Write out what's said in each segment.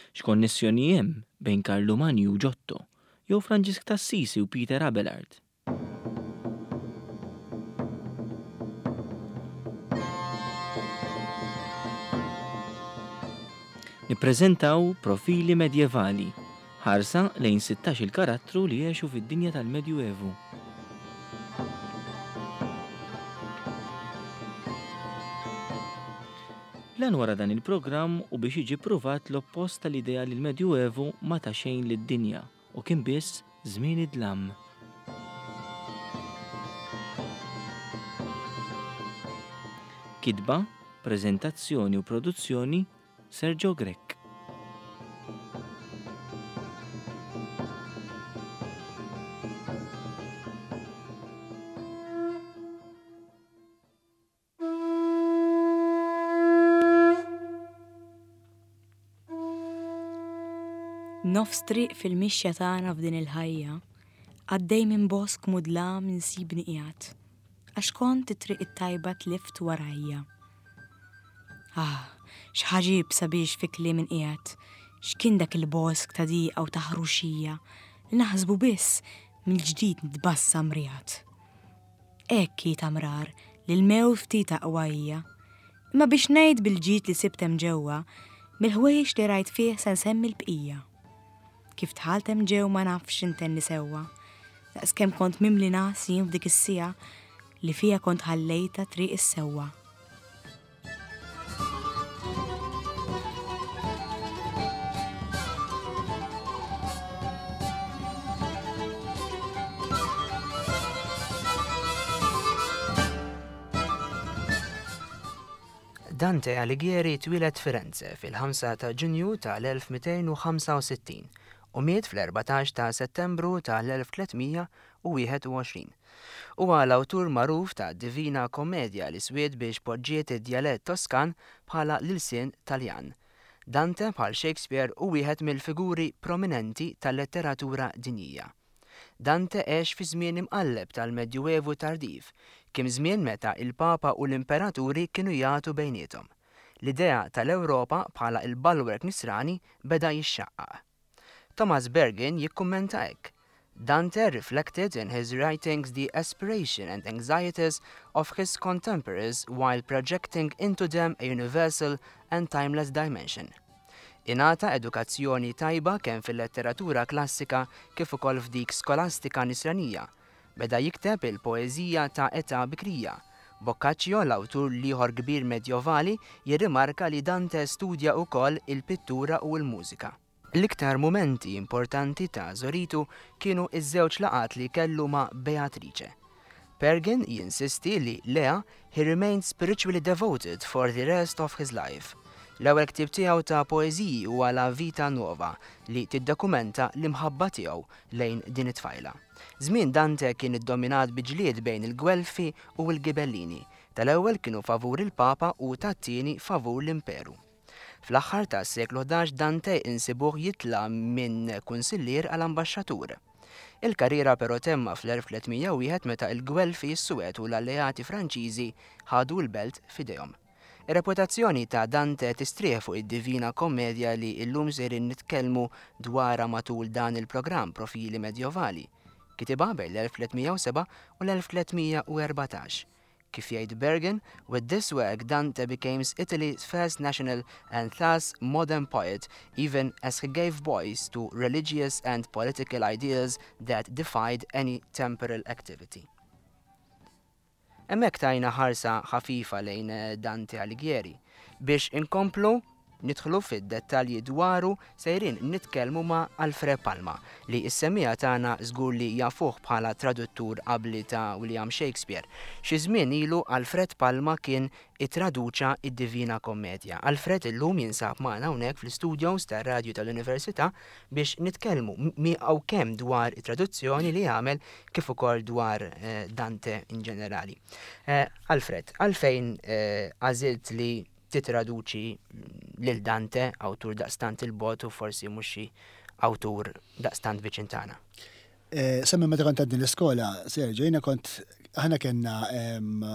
X'konnessjoni hemm bejn Karlu Manju u Giotto, jew Franġisk Tassisi u Peter Abelard. Nippreżentaw profili medjevali, ħarsa lejn 16 karattru li jgħixu fid-dinja tal-Medjuevu. Lan wara dan il-programm u biex jiġi pruvat l-oppost tal-idea li l-Medjuevu ma ta' xejn lid-dinja u kien biss żmien id-dlam. Kitba, preżentazzjoni u produzzjoni Sergio Grech. Nofs triq fil-mixja tagħna f'din il-ħajja, għaddej minn bosk mudlam insibni qiegħed, għax kont it-triq it-tajba tlift warajja. X'ħaġib sabiex fi kliem inqiegħed, x'kien dak il-bosk ta' diqa u ta' ħruxija li naħsbu biss mill-ġdid nitbassam rjad. Hekk tamrar li l-mew ftit qwajja, imma biex ngħid bil-ġid li sibtem ġewwa, mill-ħwejjex li rajt fih se nsemmi l-bqija. Kif tħaltem ġew ma nafx intenni sewwa, daqskemm kont mimli nasin f'dik is-sija li fija kont ħallejta triq is-sewwa. Dante Alighieri twilet Firenze fil-5 ta' Ġunju tal-1265 u miet fl-14 ta' Settembru tal-1321. Huwa l-awtur magħruf ta' Divina Kommedja li swied biex poġġiet id-djalett Toskan bħala l-ilsien Taljan. Dante bħal Shakespeare u wieħed mill-figuri prominenti tal-letteratura dinjija. Dante għex fi żmien imqalleb tal-Medjuevu tardiv, kien żmien meta il-Papa u l-Imperaturi kienu jagħtu bejniethom. L-idea tal-Ewropa bħala il-balwerk nisrani beda jixxaqqaq. Thomas Bergin jikkummenta hekk: Dante reflected in his writings the aspiration and anxieties of his contemporaries while projecting into them a universal and timeless dimension. Ingħata edukazzjoni tajba kemm fil-letteratura klassika kif ukoll f'dik skolastika nisranija. Beda jikteb il-poeżija ta' età bikrija. Boccaccio, l-awtur ieħor kbir medjevali, jirrimarka li Dante studja wkoll il-pittura u l-mużika. L-iktar mumenti importanti ta' żoritu kienu iż-żewġ laqat li kellu ma' Beatrice. Bergin jinsisti li Lea he remained spiritually devoted for the rest of his life. L-ewwel ktieb tiegħu ta' poeżiji huwa La Vita Nuova li tiddokumenta l-imħabba tiegħu lejn din it-tfajla. Żmien Dante kien iddominat bi ġlied bejn il-Gwelfi u l-Ghibellini. Tal-ewwel kienu favur il-Papa u tat-tieni favur l-Imperu. Fl-aħħar tas-seklu 11 Dante insibuh jitla' minn kunsillier għal ambaxxatur. Il-karriera però temma fl-1301 meta l-Gwelfi s-Sued u l-alleati Franċiżi ħadu l-belt f'idejhom. Ir-reputazzjoni ta' Dante tistrieħ fuq id-Divina Kommedja li llum sejrin nitkellmu dwarha matul dan il-programm Profili Medjevali. Kitibha bejn l-1307 u l-1314. Kif jgħid Bergin, with this work Dante became Italy's first national and thus modern poet, even as he gave voice to religious and political ideas that defied any temporal activity. Hemmhekk tajna ħarsa ħafifa lejn Dante Alighieri. Biex inkomplu nidħlu fid-dettalji dwaru sejrin nitkellmu ma' Alfred Palma li s-semmija tagħna żgur li jafuh bħala traduttur qabli ta' William Shakespeare. Xi żmien ilu Alfred Palma kien ittraduċa id-Divina Kommedja. Alfred illum jinsab magħna hawnhekk fl-istudios tar-radju tal-Università biex nitkellmu miegħu kemm dwar it-traduzzjoni li għamel kif ukoll dwar Dante in ġenerali. Alfred, għalfejn għażilt li titraduċi lil Dante, awtur daqstant il-bot u forsi mhux xi awtur daqstant viċin tagħna. Semmi meta kont għaddin l-iskola, Sergio, aħna kellna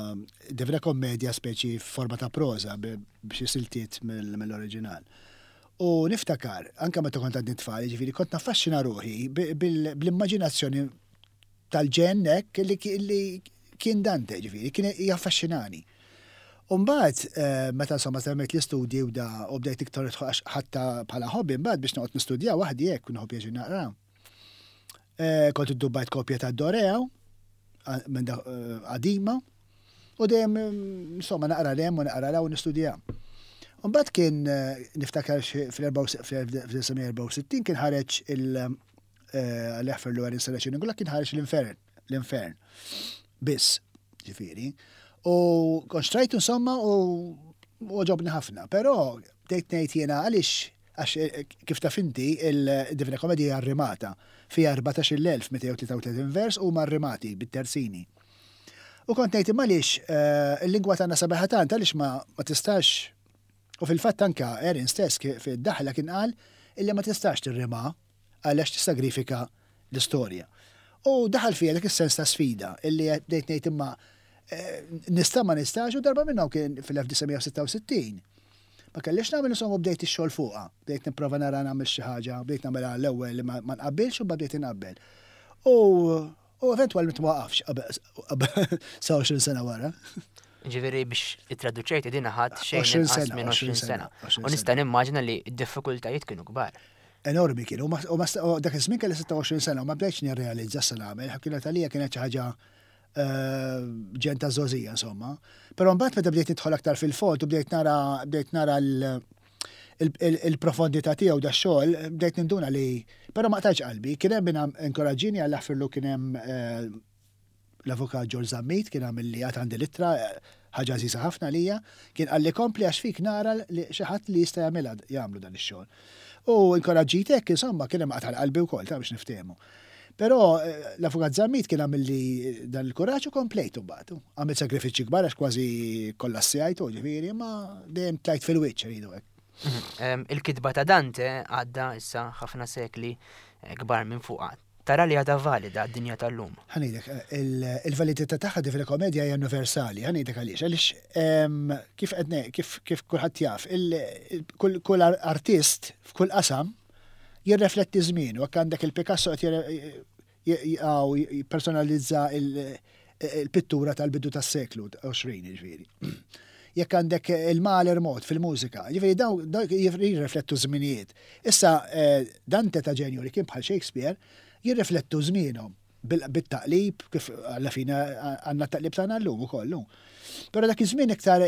Divina Kommedja speċi forma ta' proża b'xi siltiet mill-oriġinal. U niftakar, anka meta kont għandi tfal, ġifieri kont naffaxxina ruħi bl-immaġinazzjoni tal-ġennek li kien Dante, ġifieri, kien jaffaxxinani. Mbagħad meta insomma semmejt l-istudji u bdejt iktar ħatta bħala hobby mbagħad biex noqgħod nistudja waħdi hekk u nħobb jeġi naqra. Kont iddubbajt kopja ta' Doreo minn qadima u dejjem insomma naqra lem u naqra law nistudja. Mbagħad kien niftakar fl-1964 kien ħareġ l-Eħfer Lower Installation Ingulla kien ħareġ l-Infern. Biss, ġifieri. U konstrajt insomma u ġobni ħafna, però bdejt ngħid jiena għaliex kif taf inti il-Divina Komedja arrimata fiha 14,233 vers u marrimati bit-terzini. U kont ngħid imma għaliex il-lingwa tagħna sabiħa tant għaliex ma tistax u fil-fatt anke Erin stess fid-daħla kien qal illi ma tistax tirrima għaliex tistagrifika l-istorja. U daħal fija dak is-sens ta' sfida illi bdejt ngħid imma nista' ma nistax u darba minnhom kien fil-1966. Ma kellix nagħmel insomma bdejt ix-xogħol fuqha, bdejt nipprova nara nagħmel xi ħaġa, bdejt nagħmelha l-ewwel li ma nqabbilx u bdejt inqabbel. U eventwalment ma waqafx sa 20 sena wara. Ġifieri biex it-traduċejt din ħadd xejn inqas minn 20 sena. U nista' nimmaġina li d-diffikultajiet kienu kbar. Enormi kienu, u dak iż-żmien kelli 26 sena u ma bdejtx nirrealizza s-nagħmel, kienet għalija kienet xi ħaġa ġenta żożija insomma. Però mbagħad meta bdejt nidħol aktar fil-fond u bdejt nara il-profondità tiegħu da xogħol, bdejt ninduna li però ma qtajx qalbi, kien hemm min inkoraġġini għal aħfirlu kien hemm l-avukat George Zammit kien għamil li għad għandi littra ħaġa żisa ħafna lija, kien għalli kompli għax fik nara li xi ħadd li jista' jagħmlu dan ix-xogħol. U inkoraġġitek insomma kien hemm qatal qalbi wkoll ta' biex niftehmu. Però l-avukat Zammit kien għamil li dan il-kuraġġ u komplejtu mbagħad. Għamil sagrifiċċji kbar għax kważi kollassjajtu ġifieri, ma dejjem tlajt fil-wiċċ rridu hekk. Il-kitba ta' Dante għadda issa ħafna sekli kbar minn fuqha. Tara li għadha valida d-dinja tal-lum. Ħanidek, il-validità tagħha di fil-komedja hija universali, ħanidek għaliex kif kulħadd jaf, kull artist f'kull qasam jirrefletti żmien u għandek il-Picasso qed jippersonalizza il-pittura tal-bidu tas-seklu 20 ġifieri. Jekk għandek il-Mahler mod fil-mużika, ġifieri dawn jirreflettu żminijiet. Issa Dante ta' ġenju li kien bħal Shakespeare jirriflettu żmienhom bit-taqlib kif alla fina għandna taqlib tagħna llum ukoll. Però dak iż-żmien iktar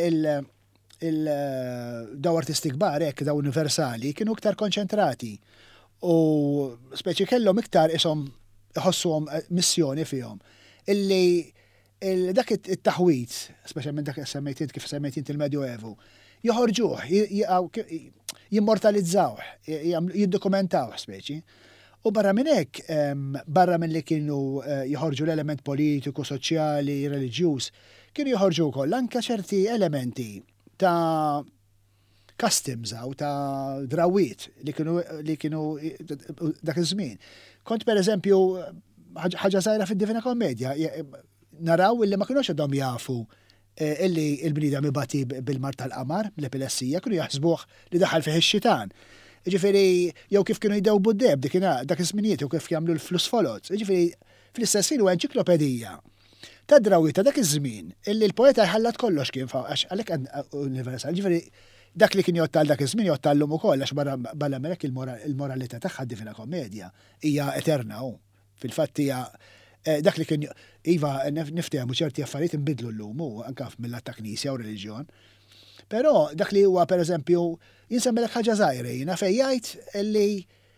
daw artisti kbar hekk daw universali kienu iktar konċentrati u speċi kellhom iktar ishom iħossuhom missjoni fihom illi dak it-taħwit, speċjalment dak kif semmejt int il-Medjuevu, joħorġuh, jimmortalizzawh, jiddokumentawh speċi. U barra minn hekk, barra minn li kienu joħorġu l-element politiku, soċjali, reliġjuż, kienu joħorġu wkoll anke ċerti elementi ta' customs u ta' drawiet li kienu dak iż-żmien. Kont pereżempju ħaġa żgħira fid-Divina Komedja, naraw illi ma kienux għadhom jafu illi l-bniedem ibati bil-mar tal-qamar, l-epilessija, kienu jaħsbuh li daħal fih ix-xitan. Ġifieri jew kif kienu jdewbu d-deb dak iż-żminijiet u kif jagħmlu l-flus folot. Ġifieri fl-istess ħin huwa enċiklopedija ta' drawiet ta' dak iż-żmien illi l-poeta jħallat kollox kien għax għalhekk universal. Ġifieri dak li kien jottal dak iż-żmien jottallhom ukoll għax barra minn hekk il-moralità tagħha Divina Komedja hija eterna hu. Fil-fatt hija dak li kien iva niftehmu ċerti affarijiet inbidlu llum hu anke mill-att ta' knisja u reliġjon. Però dak li huwa pereżempju jinsemmilek ħaġa żgħira jiena fejn jgħid li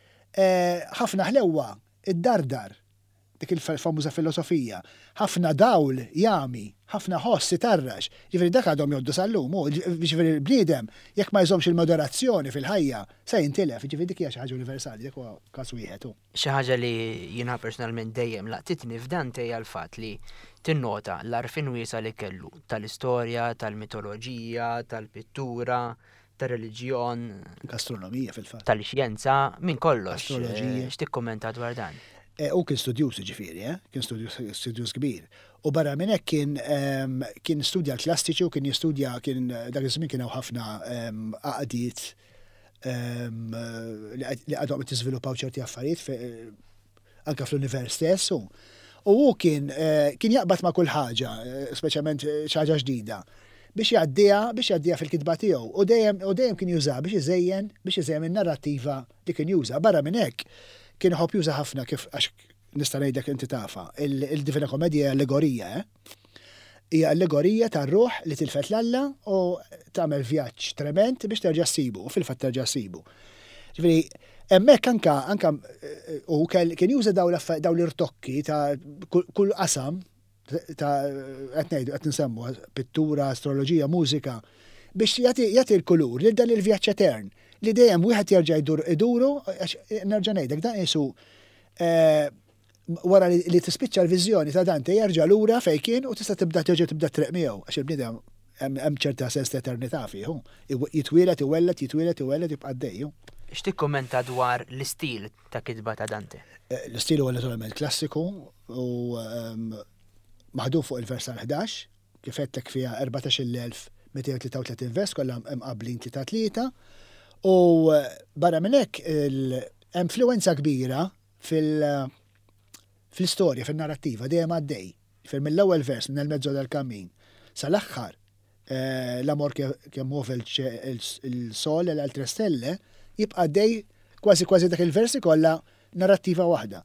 ħafna ħlewwa id-dardar dik il-famuża filosofija, ħafna dawl jami, ħafna ħoss itarrax, ġifieri dak għadhom jgħoddu sal-lum, ġifieri l-bniedem jekk ma jżommx il-moderazzjoni fil-ħajja se jintilef, ġifieri dik hija xi ħaġa universali, dik huwa każ wieħed hu. Xi ħaġa li jiena personalment dejjem laqtitni f'Dante hija l-fatt li tinnota l-għarfien wiesa li kellu tal-istorja, tal-mitoloġija, tal-pittura, tal-reliġjon, gastronomija fil-fatt. Tal-xjenza, minn kollox. Astroloġija. X'tikkummenta dwar dan? U kien studjus ġifieri, kien studjus kbir. U barra minn hekk kien studja l-klassiċi u kien jistudja dak iż-żmien kien hawn ħafna għaqdiet li għadhom tiżviluppaw ċerti affarijiet anke fl-univers stess. U kien jaqbad ma' kull ħaġa, speċjalment xi ħaġa ġdida, biex jgħaddija fil-kitba tiegħu. U dejjem kien juża biex iżejjem in-narrattiva li kien juża. Barra minn hekk kien iħobb juża ħafna kif għax nista' ngħidlek inti tafa. Il-Divina Komedja hija allegorija, hija allegorija tar-ruħ li tilfet l-Alla u tagħmel vjaġġ trement biex terġa' ssibu, u fil-fatt terġa' ssibu. Ġifieri, hemmhekk anke u kien juża dawn l-irtokki ta' kull qasam qed nsemmu pittura, astroloġija, mużika biex jagħti l-kulur lil dan il-vjaġġ etern li dejjem wieħed jerġa' iduru għax nerġa' ngħidlek dan qisu wara li tispiċċa l-viżjoni ta' Dante jerġa' lura fejn kien u tista' tibda triq miegħu għax il-bniedem hemm ċerta sens ta' eternità fiehu. Jitwielet, iwellet, jibqa' għaddej. X'tikkummenta dwar l-istil ta' kitba ta' Dante? L-istil huwa naturalment klassiku u maħdum fuq il-vers 11, kif għedlek fija 14,233 vers, kollha mqablin 3-3, u barra minn hekk influenza kbira fil-istorja, fil-narrattiva, dejjem għaddej. Mill-ewwel vers minn il-mezzo tal-kammin sal-aħħar l-amor kemm muove il-sol l-altre stelle jibqa' għaddej kważi dak il-versi kollha narrattiva waħda.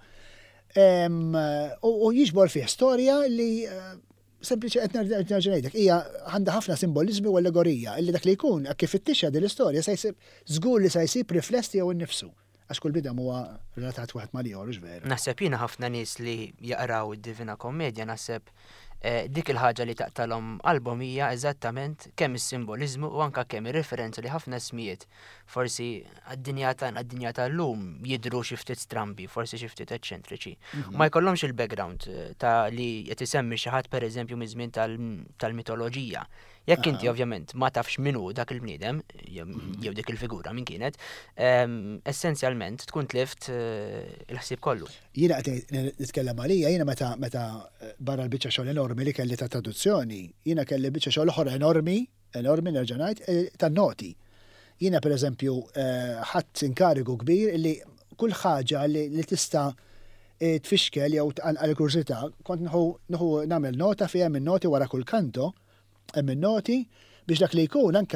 U jiġbor fih storja li sempliċi qed nerġa' ngħidlek hija għandha ħafna simbolizmi u allegorija illi dak li jkun kif ittixxa din l-istorja se jsib żgur li se jsib riflessi jew innifsu għax kull bidem huwa relatat waħed mal ieħor veru. Naħseb jiena ħafna nies li jaqraw id-Divina Komedja naħseb dik il-ħaġa li taqtalhom album hija eżattament kemm is-simboliżmu u anke kemm ir-referenza li ħafna smijiet forsi għad-dinja tal-lum jidhru xi ftit strambi, forsi xi ftit eċċentriċi. Ma jkollhomx il-background ta' li qed isemmi xi ħadd pereżempju miż-żmien tal-mitoloġija. Jekk inti ovvjament ma tafx minnu dak il-bniedem jew dik il-figura min kienet, essenzjalment tkun tlift il-ħsieb kollu. Jiena qed nitkellem għalija, jiena meta barra l-biċċa xogħol enormi li kelli ta' traduzzjoni, jiena kelli biċċa xogħol oħra enormi nerġa' ngħid tan-noti. Jiena pereżempju ħadd inkarigu kbir li kull ħaġa li tista' tfixkel jew għal kursità kont nieħu nagħmel nota fiha minn noti wara kull kanto hemm noti biex dak li jkun anka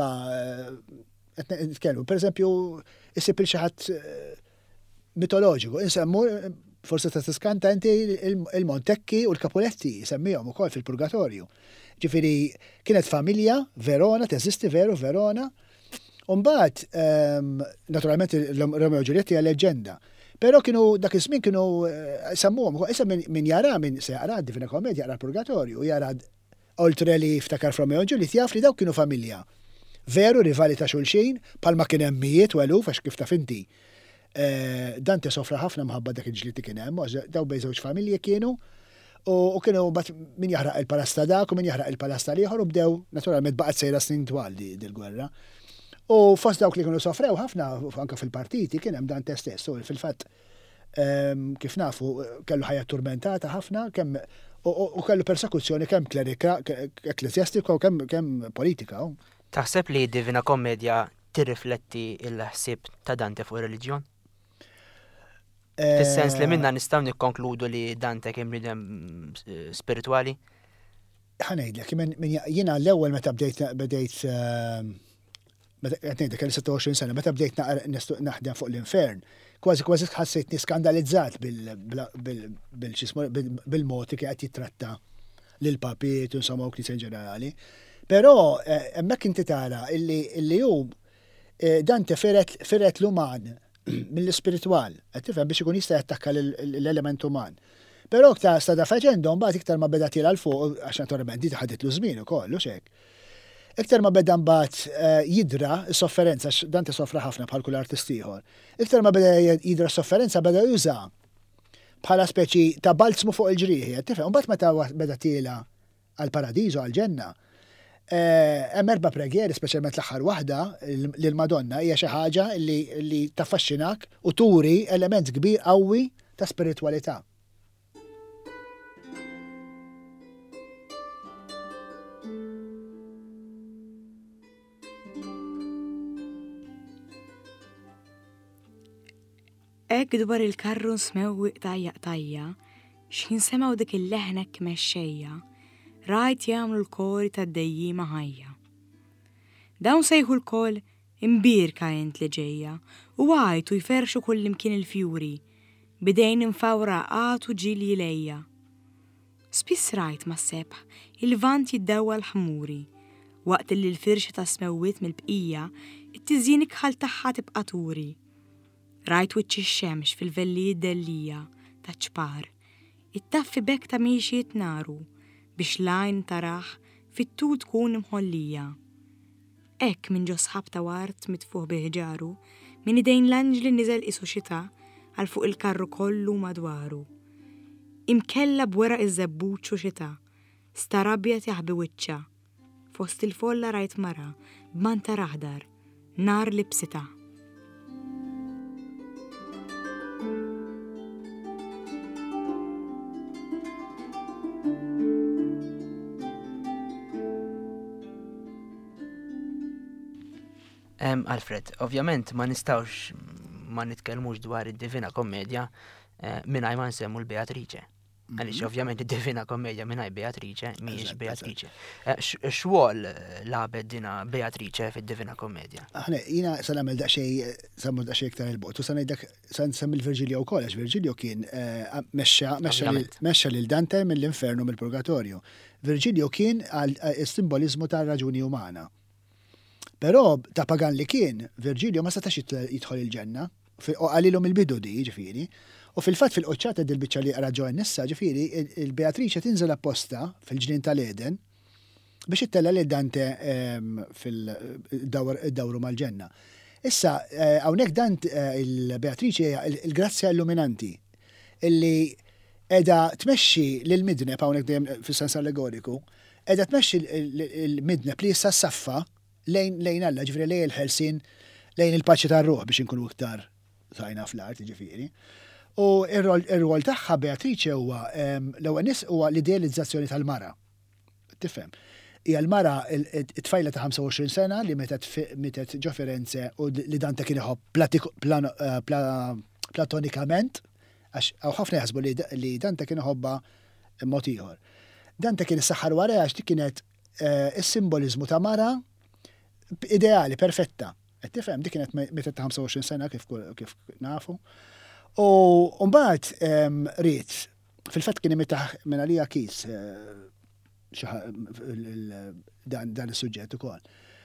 qed nitkellmu. Pereżempju isib il xi ħadd mitoloġiku, insemmu forsi ta' tiskanta inti il-Montekki u l-Capuletti semmihom ukoll fil-Purgatorju. Ġifieri kienet familja Verona, teżisti veru Verona. U mbagħad naturalment Romeo e Giulietta hija leġenda. Però kienu dak iż-żmien kienu semmuhom issa min jara min se jara d-Divina Komedja jara l-Purgatorju jara oltre li ftakar Romeo e Giulietta jaf li dawk kienu familja. Veru rivali ta' xulxin, palma kien hemm mijiet u eluf għax kif taf inti. Dante sofra ħafna mħabba dak il-ġlied kien hemm, daw bejn żewġ familji kienu u kienu min jaħraq il-palasta dak u min jaħraq il-palasta liħor u bdew naturalment baqgħet sejra snin twal dil-gwerra. U fost dawk li kienu sofrew ħafna anke fil-partiti kien hemm Dante stess, u fil-fatt kif nafu kellu ħajja turmentata ħafna kemm u kellu persekuzzjoni kemm klerika, ekklesjastika u kemm politika. Taħseb li d-Divina Komedja tirrifletti il-ħsieb ta' Dante fuq ir-reliġjon? Fis-sens li minna nistgħu nikkonkludu li Dante kien bniedem spiritwali? Ħanejdlek, jiena l-ewwel meta bdejt ngħidlek kelli 26 sena, meta bdejt naħdem fuq l-infern, kważi ħassejtni skandalizzat bil-mod li qed jitratta lil papiet u insomma Knisja ġenerali. Però hemmhekk inti tara illi hu Dante feret l-uman mill-ispiritwal, qed tifhem biex ikun jista' jattakka l-element uman. Però sta faċendo mbagħad iktar ma beda tila l fuq għax naturalment di ħadetlu żmien ukoll u xek. Iktar ma beda mbagħad jidra s-sofferenza, Dante sofra ħafna bħal kull artist ieħor. Iktar ma beda jidra s-sofferenza beda juża bħala speċi ta' balzmu fuq il-ġrieħi, tifhem. Mbagħad meta beda tila għall-Paradiżu għall-Ġenna, hemm erba' preghieri, speċjalment l-aħħar waħda lill-Madonna hija xi ħaġa li taffaxxinak u turi element kbir qawwi ta' spiritwalità. Ek dwar il-karru smewwiq tajja, x'jinsemaw dik il-leħnek mexxejja, rajt jagħmlu l-kori tad-dejjima ħajja. Dawn sejħu l-kol imbirka int li ġejja u għajtu jferxu kullimkien il-fjuri, bidejn infawra għatu ġili lejja. Spiss rajt ma' sebħ il-vant jiddewwa l-ħmuri, waqt li l-firxa ta' smewwiet mill-bqija it-tiżjien ikħal tagħha tibqa' turi. Rajt wiċċ ix-xemx fil-vellijiet dellija ta' ċpar, it-taffi bekk ta' miexi jitnaru biex lajn taraħ fit-tul tkun imħollija. Ek minn ġo sħab ta' wart mitfuħ biħġaru, minn idejn l-anġli niżel isu xita għal fuq il-karru kollu madwaru. Imkella bwera iż-żebbuċu xita, starabjat jaħbi wiċċa. Fost il-folla rajt mara, b'manta raħdar, nar libsita. Alfred, ovvjament ma nistawx ma nitkellmux dwar id-Divina Kommedja mingħajr ma nsemmu l-Beatrice. Għaliex ovvjament id-Divina Kommedja mingħajr Beatrice mhijiex Beatrice. X'wol labed dina Beatrice fid-Divina Kommedja? Aħna jiena se nagħmel daqsxejn iktar il-bot u se ngħidlek se nsemmi l-Virgilio wkoll għax Virgilio kien mexxa lil Dante mill-infernu mill-Purgatorju. Virgilio kien is-simboliżmu tar-raġuni umana. Però ta' pagan li kien, Virgilio ma setax jidħol il-ġenna, u għalilhom il-bidu di, ġifieri, u fil-fatt fil-qoċċata dil-biċċa li qara nissa, ġifieri, il-Beatrice tinżel apposta fil-ġnien tal-Eden biex ittella li Dante fil-dawru mal-ġenna. Issa, hawnhekk Dante il-Beatrice hija il-grazzja illuminanti illi qiegħda tmexxi lil-midneb hawnhekk dejjem fis-sens allegoriku, qiegħda tmexxi l-midneb li issa saffa lejn Alla, ġifieri lejn il-ħelsin, lejn il-paċi tar-ruħ biex inkunu iktar sajna fl-art, ġifieri. U ir-rol tagħha Beatrice huwa l-ewwel nies huwa l-idealizzazzjoni tal-mara. Tifhem. Hija l-mara it-tfajla ta' 25 sena li metet ġo Firenze u li Dante kien iħobb platonikament, għax ħafna jaħsbu li Dante kien iħobba mod ieħor. Dante kien issaħħar wara għax dik kienet is-simbolizmu ta' mara ideali, perfetta. Tifhem, dik kienet meta ta' 25 sena kif nafu. U mbagħad ried, fil-fatt kien imitaħ minn għalija kis dan is-suġġett ukoll.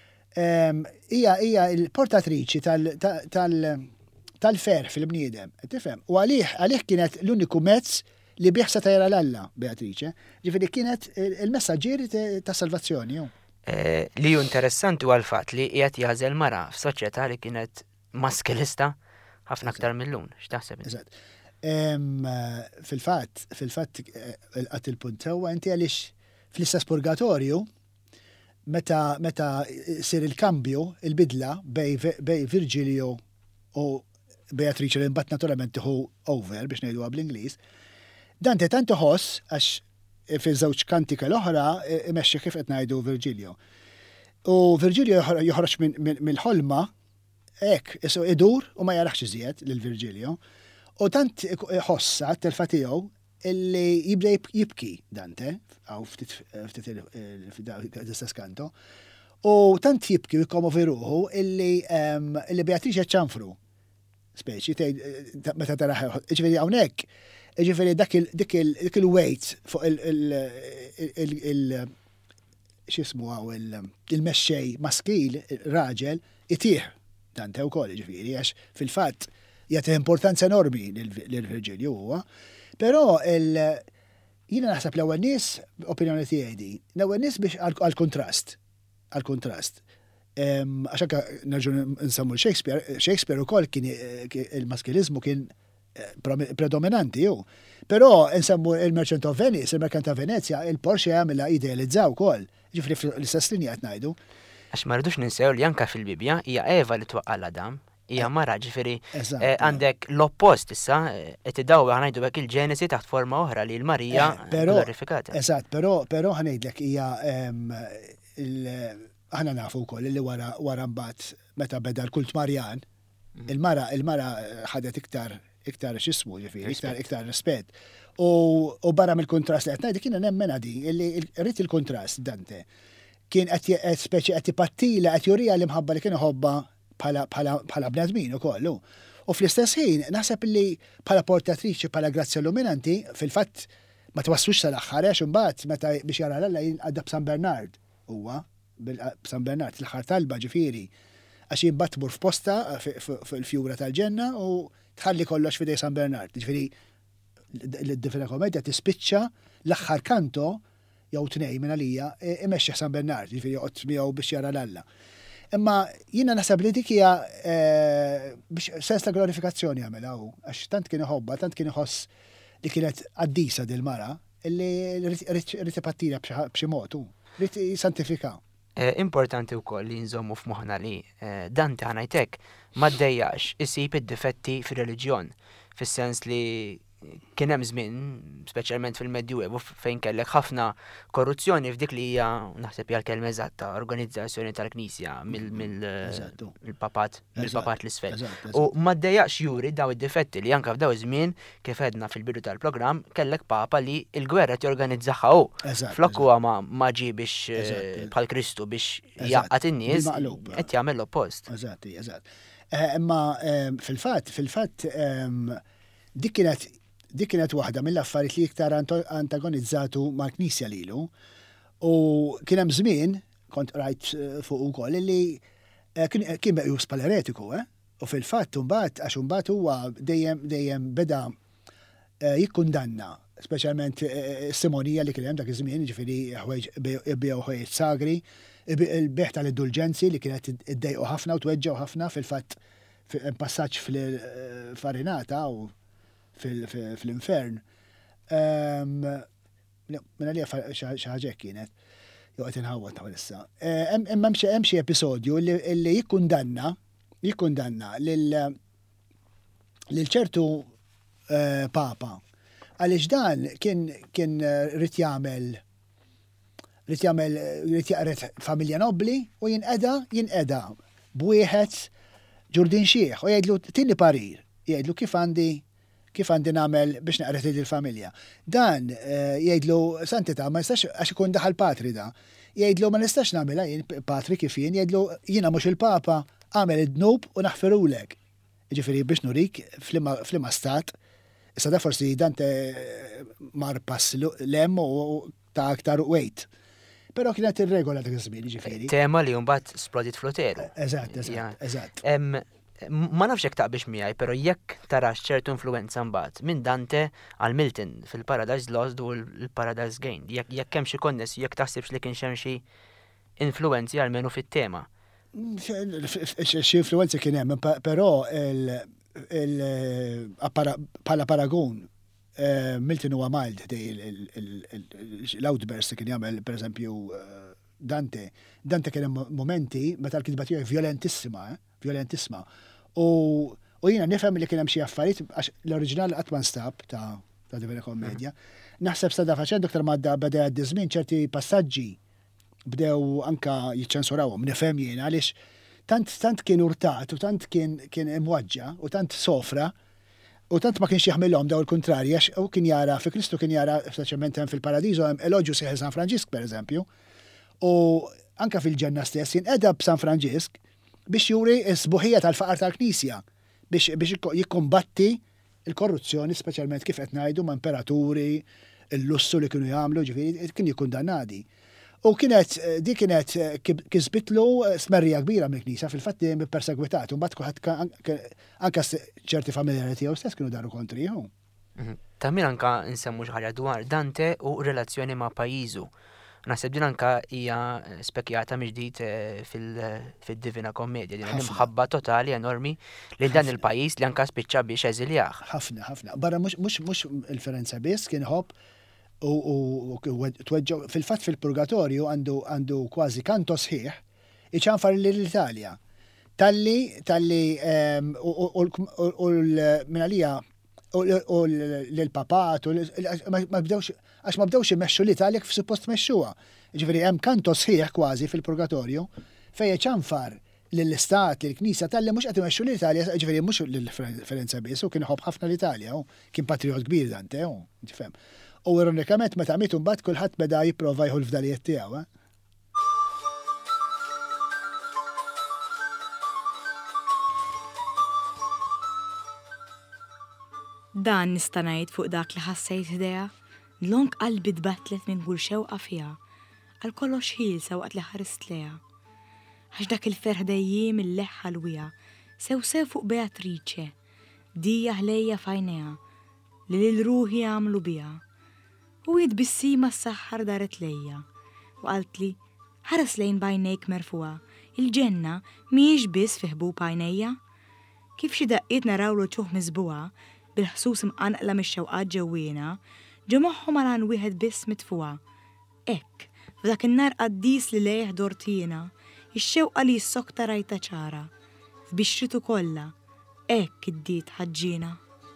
Hija l-portatriċi tal-fer fil-bniedem, tifhem. U għalih kienet l-uniku mezz li bieħsa tajra l-Alla, Beatrice, ġifieri kienet il-messaġġieri ta' salvazzjoni. Li ju interessanti huwa l-fatt li qiegħed jażel mara f'soċjetà li kienet maskilista ħafna aktar mill-lum. X'taħseb? Eżatt. Fil-fatt qatt il-punt sewwa inti għaliex fl-istess purgatorju meta sir il-kambju, il-bidla bej Virgilio u Beatrice li mbagħad naturalment tieħu over biex ngħiduha bl-Ingliż, Dante tant iħoss għax fil-żewġ kantika l-oħra imexxi kif qed ngħidu Virgilio. U Virgilio joħroġ mill-ħolma hekk isu idur u ma jaraħx iżjed lil Virgilio. U tant ħossa t-telfa tiegħu illi jibda jibki Dante għaw ftit il-istess kanto. U tant jibki u jkommovi ruħu illi Beatrice ċanfru. Speċi meta taraħ, ġifieri hawnhekk. Ġifieri dik il-weight fuq x'ismu għaw il-mexxej maskil, raġel, itih Dante wkoll ġifieri għax fil-fatt jagħti importanza enormi lil Virgilio huwa. Però jiena naħseb l-ewwel nies opinjoni tiegħi di, l-ewwel nies biex għall-kontrast. Għax anke nerġgħu nsemmu Shakespeare ukoll kien il-maskiliżmu kien predominanti ju. Però nsemmu il-Merchant of Venice, il-Merkant ta' Venezia, il-Porsche għamilha idealizzaw ukoll. Ġifri fl-istess linja qed ngħidu. Għax ma rridux ninsew li anke fil-Bibja hija Eva li twaqqa l-Adam, hija mara ġifieri għandek l-oppost issa qed idawwa ngħidu hekk il-Ġenesi taħt forma oħra li l-Marija glorifikata. Eżatt, però ħanejdlek hija aħna nafu wkoll li wara mbagħad meta beda l-kult Marjan, il-mara ħadet iktar iktar xismu ġifieri, iktar rispett. U barra mill-kontrast li qed ngħid kien nemmen għadi, rrid il-kontrast Dante. Kien qed speċi qed ipattila qed jurija li mħabba li kien iħobba bħala bnedmin ukoll. U fl-istess ħin naħseb li bħala portatriċi bħala Grazja Illuminanti fil-fatt ma twasslux sal-aħħar għax imbagħad meta biex jara l-Alla għadda b'San Bernard huwa b'San Bernard l-aħħar talba ġifieri għax jimbagħad tmur f'posta fil-fjura tal-ġenna u tħalli kollox f'idej San Bernard. Ġifieri l-Divina Komedja tispiċċa l-aħħar kanto jew tnej minn għalija imexxi San Bernard, ġifieri joqgħod miegħu biex jara l-Alla. Imma jiena naħseb li dik hija biex sens ta' glorifikazzjoni għamilha hu għax tant kien iħobba, tant kien iħoss li kienet qaddisa dil-mara illi rrid ipattila b'xi mod hu, rrid jisantifika. Importanti wkoll li nżommu f'moħħna li Dante ħanajtek ma ddejjax isib id-difetti fir-reliġjon, fis-sens li kien hemm żmien, speċjalment fil-Medjuevu fejn kellek ħafna korruzzjoni f'dik li hija naħseb hija l-kelma eżatta, organizzazzjoni tal-Knisja mill-papat l-isfel. U ma ddejjaqx juri daw id-difetti li anke f'daw iż-żmien kif għedna fil-bidu tal-programm kellek papa li l-gwerra jorganizzaħħa hu. Flok huwa ma ġie biex bħal Kristu biex jaqqat in-nies qed jagħmel l-oppost. Eżatt. Imma fil-fatt dik kienet waħda mill-affarijiet li iktar antagonizzatu mal-Knisja lilu u kien hemm żmien kont rajt fuq ukoll li kien meqjus bħala eretiku, u fil-fatt imbagħad għax imbagħad huwa dejjem beda jikkundanna, speċjalment simonija li kien hemm dak iż-żmien, ġifieri jbiegħu ħwejjeġ sagri, il-beħ tal-indulġenzi li kienet iddejqu ħafna u tweġġew ħafna fil-fatt passaġġ fil-farinata u fil-infern. Minna li xaħġek kienet, jew qed inħawwad ta' issa. Hemm xi episodju li jikkundanna lil ċertu papa għaliex dan kien rid jaqret familja nobbli u jinqeda b'wieħed ġurdin xieħ u jgħidlu tini parir, jgħidlu kif għandi nagħmel biex naqret il-familja. Dan jgħidlu santità ma nistax għax ikun daħal patri da. Jgħidlu ma nistax nagħmilha jien patri kif jgħidlu jiena mhux il-papa għamel id-dnub u naħferulek. Ġifieri biex nurik f'liema stat. Issa da forsi Dante mar pass lem u ta' aktar weight. Però kienet ir-regola dak iż-żmien ġifieri. Tema li mbagħad splodit floteru. Eżatt. Ma nafx hekk taqbix miegħi, però jekk tarax ċertu influenza mbagħad minn Dante għal Milton fil-Paradise Lost u l-Paradise Gained. Jekk hemm xi konnessi, jekk taħsibx li kien hemm xi influenzi għalmenu fit-tema. Xi influenzi kien hemm, però bħala paragun Milton huwa mild l-outburst kien jagħmel pereżempju Dante kien hemm momenti meta l-kitba tiegħu violentissima. U jiena nifhem li kien hemm xi affarijiet għax l-oriġinal qatt ma nstab ta' Divina Komedja. Naħseb sta faċen Dr. Madda beda għaddi żmien ċerti passaġġi bdew anka jiċċensurawhom, nifhem jiena għaliex tant kien urtat u tant kien imwaġġa u tant sofra u tant ma kienx jaħmilhom daw il-kontrarji għax u kien jara fi Kristu kien jara speċjalment hemm fil-Paradiso hemm elogju sieħ San Franġisk pereżempju. U anka fil-ġenna stess jinqeda b'San Franġisk biex juri s-sbuħija tal-faqar tal-Knisja biex jikkombatti il-korruzzjoni speċjalment kif qed ngħidu ma' imperaturi, il-lussu li kienu jagħmlu ġifieri kien jikkundannati. U kienet kisbitlu smerrija kbira mill-Knisja fil-fatt dejjem perseguitat u mbagħad anke ċerti familjari tiegħu stess kienu daru kontriju. Ta' min anka nsemmu xi ħaġa dwar Dante u relazzjoni ma' pajjiżu. Naħseb din anka hija spekjata mill-ġdid fid-Divina Komedja, din imħabba totali enormi li dan il-pajjiż li anka spiċċa biex eżiljah. Ħafna. Barra mhux il-Ferenza biss kien ħobb u tweġġew fil-fatt fil-Purgatorju għandu kważi kanto sħiħ iċanfar l-Italja. Talli u l-minalija u l-papat għax ma bdewx immexxu l-Italja kif suppost mexxuha. Ġifieri hemm kanto sħiħ kważi fil-Purgatorju fejn ċanfar l-istat, l-Knisja tal-li mhux qed imexxu l-Italja, ġifieri mhux l-Ferenza biss, u kien iħobb ħafna l-Italja, u kien patriot kbir Dante, tifhem. U ironikament meta mietu mbagħad kulħadd beda jipprova jħu l-fdalijiet tiegħu. Dan nista' ngħid fuq dak li ħassejt idea, l-long qalbi tbattlet minn kull xewqa fiha, għal kollox ħielsa waqt li ħarist leha. Għax dak il-ferħ dejjiem il-leħħa l-wija, sew fuq Beatrice, dija ħlejja fajnejha, li l-ruħi għamlu biha. U jitbissima s-saħħar daret lejja, u qaltli, ħares lejn bajnejk merfuha, il-ġenna mhijiex biss fi ħbub għajnejja. Kif xi daqqiet narawlu ċuħ miżbuha, bil-ħsus mqanqla mix-xewqat ġewwiena, ġo moħħhom għal wieħed biss mitfuha. Hekk, f'dak in-nar qaddis li lejh dortina, ix-xewqa li s-sokta rajta ċara, f'bixritu kollha, hekk iddiet ħaġġina.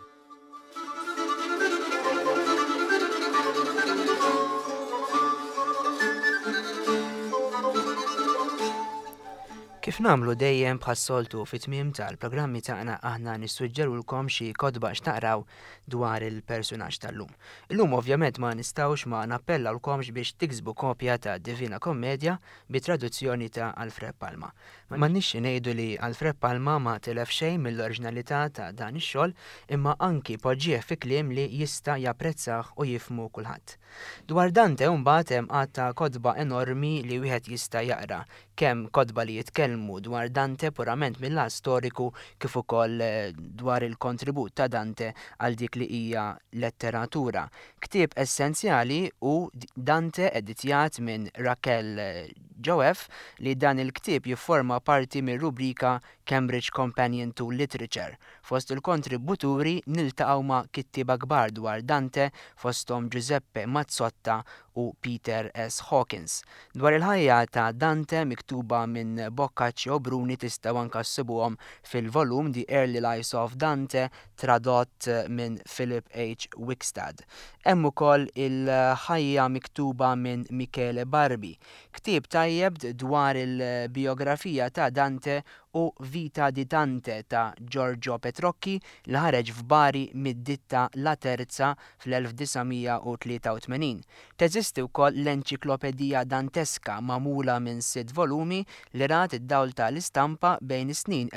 Kif namlu dejjem bħas-soltu fit-tmiem tal-programmi tagħna aħna nissuġġerulkom xi kotba x'taqraw dwar il-personaġġ tal-lum. Illum ovvjament ma nistgħux ma nappellawlkomx biex tiksbu kopja ta' Divina Commedia bi traduzzjoni ta' Alfred Palma. M'għandniex ngħidu li Alfred Palma ma tilef xejn mill-oriġinalità ta' dan ix-xogħol imma anki poġġih fi kliem li jista' japprezzah u jifhmu kulħadd. Dwar Dante mbagħad hemm għadta kotba enormi li wieħed jista' jaqra, kemm kotba li jitkellmu dwar Dante purament mill-lat storiku kif ukoll dwar il-kontribut ta' Dante għal dik li hija letteratura. Ktieb essenzjali u Dante editjat minn Raquel Joef li dan il-ktieb jifforma parti mir rubrika Cambridge Companion to Literature. Fost il-kontributuri niltaqgħu ma' kittieba kbar dwar Dante fosthom Giuseppe Mazzotta u Peter S. Hawkins. Dwar il-ħajja ta' Dante miktuba minn Boccaccio Bruni tistgħu anke ssibuhom fil-volum The Early Lives of Dante tradott minn Philip H. Wickstad. Hemm ukoll il-ħajja miktuba minn Michele Barbi. Ktieb tajjeb dwar il-biografija ta' Dante u Vita di Dante ta' Giorgio Petrocchi li ħareġ f'Bari mid-ditta La Terza fl-1983. Teżisti wkoll l-Enċiklopedija Danteska magħmula minn 6 volumi li rat id-dawl tal-istampa bejn is-snin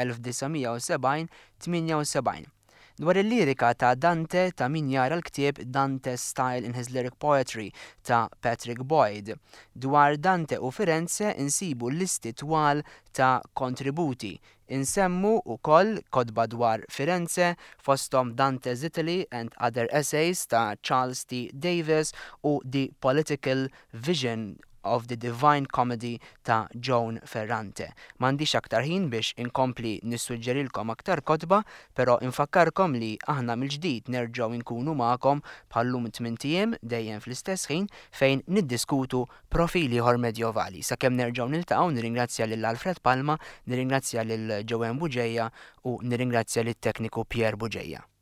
1978. Dwar il-lirika ta' Dante ta' min jara l-ktieb Dante's Style in His Lyric Poetry ta' Patrick Boyd. Dwar Dante u Firenze insibu listi twal ta' kontributi. Insemmu ukoll kotba dwar Firenze fosthom Dante's Italy and Other Essays ta' Charles T. Davis u The Political Vision of the Divine Comedy ta' Joan Ferrante. M'għandix aktar ħin biex inkompli nissuġġerilkom aktar kotba, però infakkarkom li aħna mill-ġdid nerġgħu nkunu magħkom bħallum 8 ijiem dejjem fl-istess ħin fejn niddiskutu profili ieħor medjovali. Sakemm nerġgħu niltaqgħu nirringrazzja lil Alfred Palma, nirringrazzja lil Joanne Buġejja u nirringrazzja lit-tekniku Pierre Buġejja.